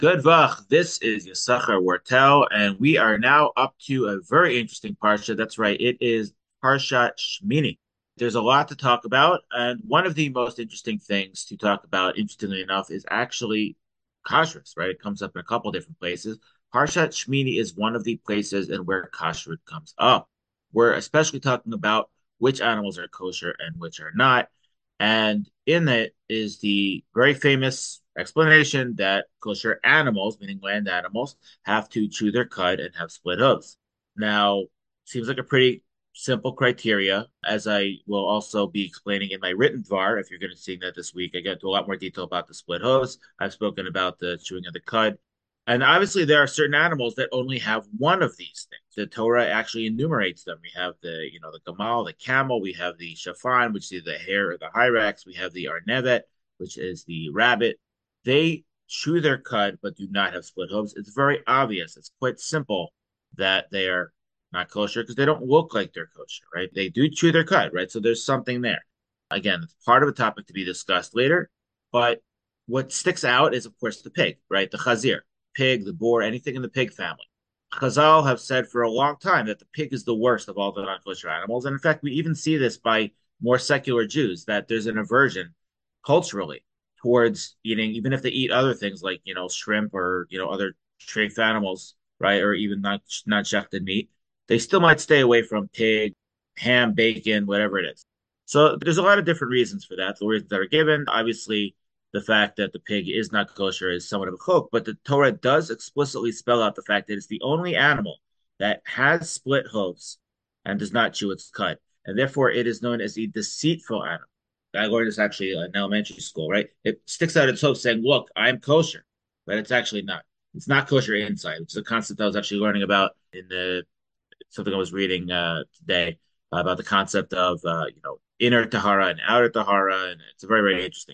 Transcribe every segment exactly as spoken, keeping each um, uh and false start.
Good Vach, this is Yisachar Wartel, and we are now up to a very interesting parsha. That's right, it is Parshat Shmini. There's a lot to talk about, and one of the most interesting things to talk about, interestingly enough, is actually kashrus, right? It comes up in a couple different places. Parshat Shmini is one of the places in where kashrut comes up. We're especially talking about which animals are kosher and which are not. And in it is the very famous explanation that kosher animals, meaning land animals, have to chew their cud and have split hooves. Now, seems like a pretty simple criteria, as I will also be explaining in my written dvar. If you're going to see that this week, I get into a lot more detail about the split hooves. I've spoken about the chewing of the cud. And obviously, there are certain animals that only have one of these things. The Torah actually enumerates them. We have the, you know, the gamal, the camel. We have the shafan, which is the hare or the hyrax. We have the arnevet, which is the rabbit. They chew their cud but do not have split hooves. It's very obvious. It's quite simple that they are not kosher because they don't look like they're kosher, right? They do chew their cud, right? So there's something there. Again, it's part of a topic to be discussed later. But what sticks out is, of course, the pig, right? The chazir, pig, the boar, anything in the pig family. Chazal have said for a long time that the pig is the worst of all the non-kosher animals. And in fact, we even see this by more secular Jews, that there's an aversion culturally towards eating, even if they eat other things like, you know, shrimp or, you know, other treif animals, right? Or even not, not shechted meat. They still might stay away from pig, ham, bacon, whatever it is. So there's a lot of different reasons for that. The reasons that are given, obviously, the fact that the pig is not kosher is somewhat of a hook, but the Torah does explicitly spell out the fact that it's the only animal that has split hooves and does not chew its cud. And therefore, it is known as a deceitful animal. I learned this actually in elementary school, right? It sticks out its hoof saying, look, I'm kosher, but it's actually not. It's not kosher inside, which is a concept I was actually learning about in the something I was reading uh, today about the concept of, uh, you know, inner tahara and outer tahara. And it's very, very interesting.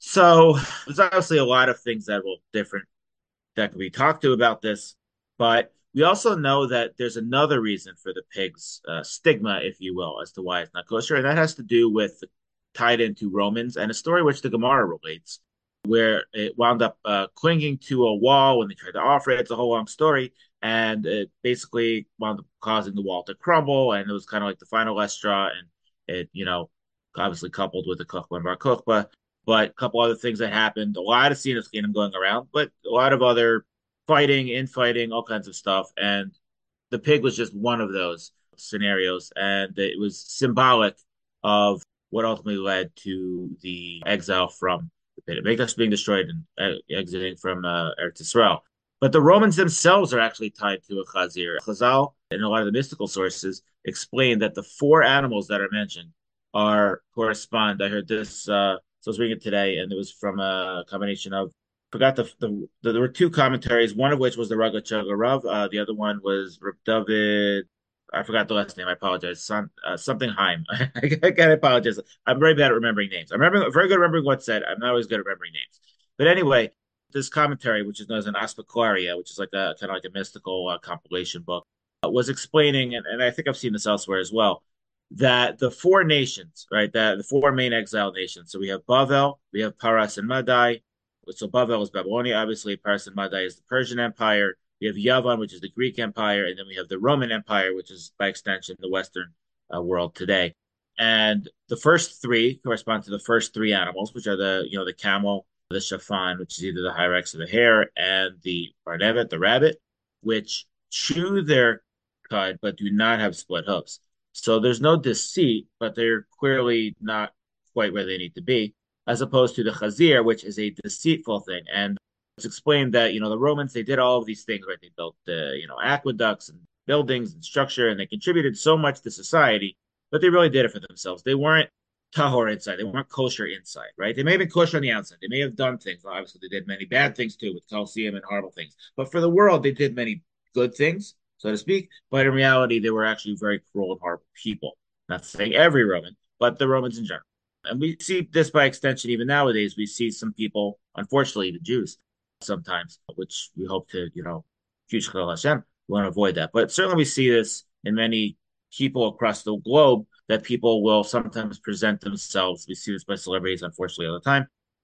So there's obviously a lot of things that will different that can be talked to about this, but we also know that there's another reason for the pig's uh, stigma, if you will, as to why it's not kosher, and that has to do with tied into Romans and a story which the Gemara relates, where it wound up uh, clinging to a wall when they tried to offer it. It's a whole long story, and it basically wound up causing the wall to crumble, and it was kind of like the final last straw, and it, you know, obviously coupled with the Kuchba and Bar Kokhba, but a couple other things that happened. A lot of Sinus Kingdom going around, but a lot of other fighting, infighting, all kinds of stuff. And the pig was just one of those scenarios. And it was symbolic of what ultimately led to the exile from the pit of Mikdash being destroyed and uh, exiting from uh, Eretz Israel. But the Romans themselves are actually tied to a Chazir. Chazal, in a lot of the mystical sources, explain that the four animals that are mentioned are correspond. I heard this, uh, so I was reading it today, and it was from a combination of forgot the, the, the there were two commentaries, one of which was the Raga Chaga Rav, uh, the other one was Reb David. I forgot the last name. I apologize. Some, uh, something Heim. I gotta apologize. I'm very bad at remembering names. I'm remembering, very good at remembering what's said. I'm not always good at remembering names. But anyway, this commentary, which is known as an Aspaklaria, which is like a kind of like a mystical uh, compilation book, uh, was explaining, and, and I think I've seen this elsewhere as well, that the four nations, right, that the four main exile nations. So we have Bavel, we have Paras and Madai. So Bavel is Babylonia, obviously. Paras and Madai is the Persian Empire. We have Yavan, which is the Greek Empire, and then we have the Roman Empire, which is by extension the Western uh, world today. And the first three correspond to the first three animals, which are the you know the camel, the shafan, which is either the hyrax or the hare, and the arnevet, the rabbit, which chew their cud but do not have split hooves. So there's no deceit, but they're clearly not quite where they need to be, as opposed to the chazir, which is a deceitful thing. And it's explained that, you know, the Romans, they did all of these things, right? They built, uh, you know, aqueducts and buildings and structure, and they contributed so much to society, but they really did it for themselves. They weren't tahor inside. They weren't kosher inside, right? They may have been kosher on the outside. They may have done things. Well, obviously, they did many bad things too with Colosseum and horrible things. But for the world, they did many good things, so to speak. But in reality, they were actually very cruel and horrible people. Not saying every Roman, but the Romans in general. And we see this by extension even nowadays. We see some people, unfortunately, the Jews sometimes, which we hope to, you know, future Hashem, we want to avoid that. But certainly we see this in many people across the globe that people will sometimes present themselves. We see this by celebrities, unfortunately, all the time,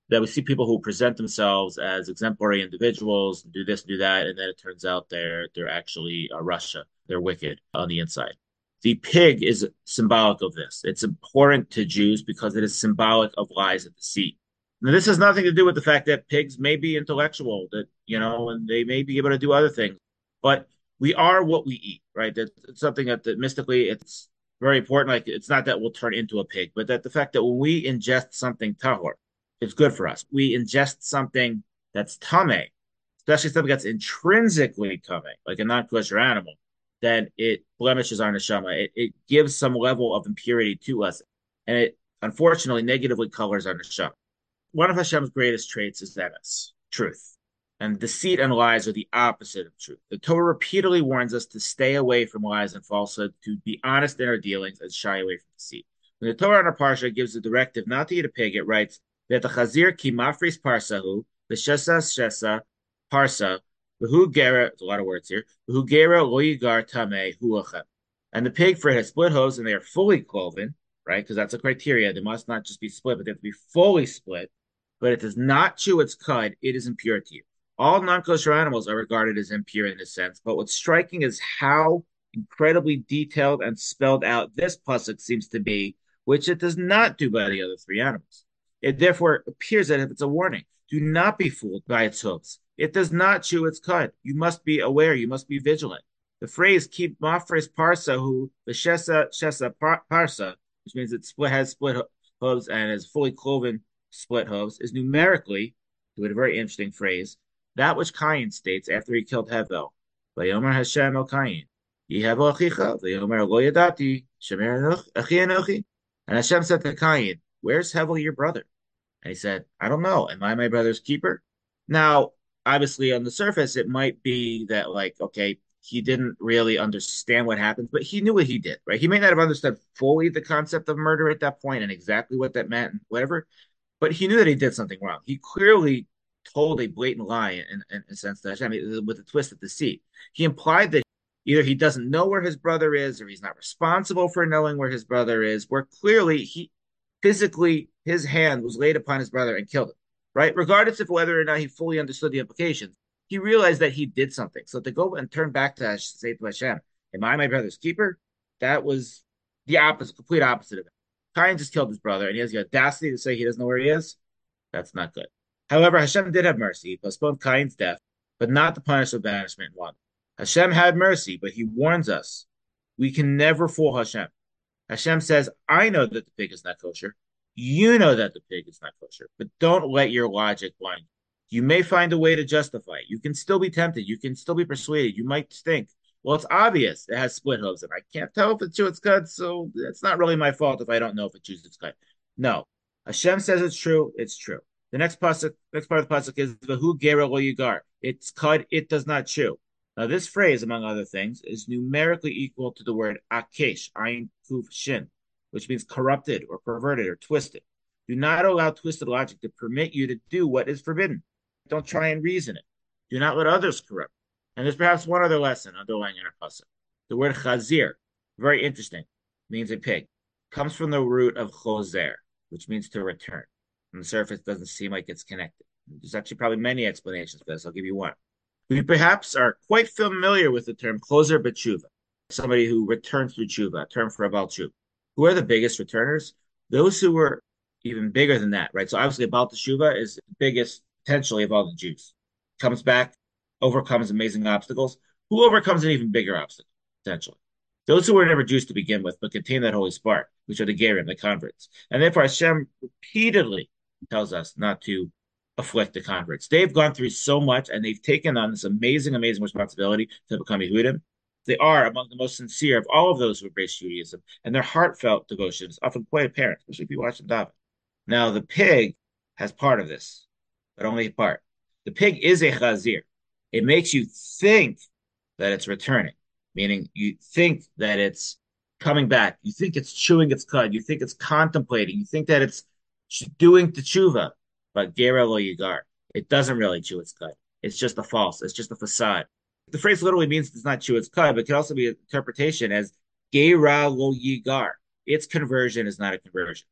that we see people who present themselves as exemplary individuals, do this, do that, and then it turns out they're they're actually uh, Russia. They're wicked on the inside. The pig is symbolic of this. It's important to Jews because it is symbolic of lies and deceit. Now, this has nothing to do with the fact that pigs may be intellectual, that you know, and they may be able to do other things, but we are what we eat, right? That's something that, that mystically it's very important. Like it's not that we'll turn into a pig, but that the fact that when we ingest something tahor, it's good for us. We ingest something that's tame, especially something that's intrinsically tame, like a non-kosher animal, then it blemishes our neshama. It, it gives some level of impurity to us, and it unfortunately negatively colors our neshama. One of Hashem's greatest traits is emes, truth. And deceit and lies are the opposite of truth. The Torah repeatedly warns us to stay away from lies and falsehood, to be honest in our dealings, and shy away from deceit. When the Torah in our parsha gives the directive not to eat a pig, it writes, that the chazir ki mafris parsahu, the shesa shesa parsa, who gera, there's a lot of words here, who gera lo yigar tame huachem. And the pig, for it has split hooves and they are fully cloven, right? Because that's a criteria. They must not just be split, but they have to be fully split. But it does not chew its cud, it is impure to you. All non-kosher animals are regarded as impure in this sense, but what's striking is how incredibly detailed and spelled out this pasuk seems to be, which it does not do by the other three animals. It therefore appears that if it's a warning, do not be fooled by its hooves. It does not chew its cud. You must be aware. You must be vigilant. The phrase "keep mafres parsa who the shesa shesa parsa," which means it split, has split hooves and is fully cloven split hooves, is numerically, to a very interesting phrase, that which Cain states after he killed Hevel. Vayomer Hashem el Cain, Yehevel achicha, vayomer lo yadati, shemer achi enochi. And Hashem said to Cain, where's Hevel, your brother? And he said, I don't know. Am I my brother's keeper? Now, obviously, on the surface, it might be that, like, okay, he didn't really understand what happened, but he knew what he did, right? He may not have understood fully the concept of murder at that point and exactly what that meant and whatever, but he knew that he did something wrong. He clearly told a blatant lie in, in, in a sense that I mean, with a twist of deceit. He implied that either he doesn't know where his brother is or he's not responsible for knowing where his brother is, where clearly he physically his hand was laid upon his brother and killed him, right? Regardless of whether or not he fully understood the implications, he realized that he did something. So to go and turn back to say to Hashem, am I my brother's keeper? That was the opposite, complete opposite of it. Cain just killed his brother, and he has the audacity to say he doesn't know where he is. That's not good. However, Hashem did have mercy. He postponed Cain's death, but not the punishment of banishment in one. Hashem had mercy, but he warns us. We can never fool Hashem. Hashem says, I know that the pig is not kosher. You know that the pig is not kosher, but don't let your logic blind you. You may find a way to justify it. You can still be tempted. You can still be persuaded. You might think, well, it's obvious it has split hooves, and I can't tell if it chews its cud, so it's not really my fault if I don't know if it chews its cud. No. Hashem says it's true, it's true. The next pasuk, next part of the pasuk is Vahu gera lo yigar. It's cud, it does not chew. Now, this phrase, among other things, is numerically equal to the word akesh, ayin kuf shin, which means corrupted or perverted or twisted. Do not allow twisted logic to permit you to do what is forbidden. Don't try and reason it. Do not let others corrupt. And there's perhaps one other lesson underlying in our pasuk. The word chazir, very interesting, means a pig. Comes from the root of choser, which means to return. On the surface, it doesn't seem like it's connected. There's actually probably many explanations for this. I'll give you one. We perhaps are quite familiar with the term choser b'tshuva, somebody who returns through tshuva, a term for a Baal tshuva. Who are the biggest returners? Those who were even bigger than that, right? So obviously, a Baal tshuva is the biggest potentially of all the Jews. Comes back, overcomes amazing obstacles. Who overcomes an even bigger obstacle, potentially? Those who were never Jews to begin with, but contain that holy spark, which are the Gerim, the converts. And therefore, Hashem repeatedly tells us not to afflict the converts. They've gone through so much, and they've taken on this amazing, amazing responsibility to become Yehudim. They are among the most sincere of all of those who embrace Judaism, and their heartfelt devotion is often quite apparent, especially if you watch them daven. Now, the pig has part of this, but only a part. The pig is a chazir. It makes you think that it's returning, meaning you think that it's coming back. You think it's chewing its cud. You think it's contemplating. You think that it's doing teshuva, but gera lo yigar. It doesn't really chew its cud. It's just a false. It's just a facade. The phrase literally means it does not chew its cud, but it can also be an interpretation as gera lo yigar. Its conversion is not a conversion.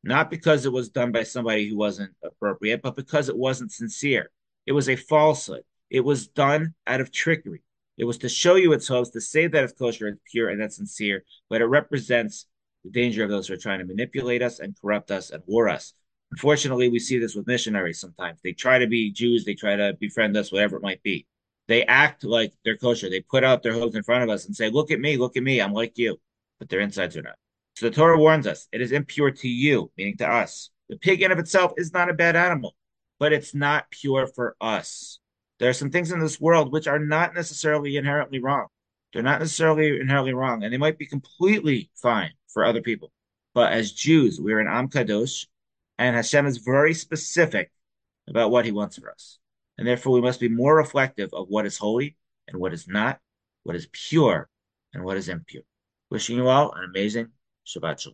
not because it was done by somebody who wasn't appropriate, but because it wasn't sincere. It was a falsehood. It was done out of trickery. It was to show you its hopes, to say that it's kosher, it's pure, and that's sincere, but it represents the danger of those who are trying to manipulate us and corrupt us and war us. Unfortunately, we see this with missionaries sometimes. They try to be Jews, they try to befriend us, whatever it might be. They act like they're kosher. They put out their hopes in front of us and say, look at me, look at me, I'm like you. But their insides are not. So the Torah warns us, it is impure to you, meaning to us. The pig in of itself is not a bad animal, but it's not pure for us. There are some things in this world which are not necessarily inherently wrong. They're not necessarily inherently wrong, and they might be completely fine for other people. But as Jews, we're an Am Kadosh, and Hashem is very specific about what he wants for us. And therefore, we must be more reflective of what is holy and what is not, what is pure and what is impure. Wishing you all an amazing Shabbat Shalom.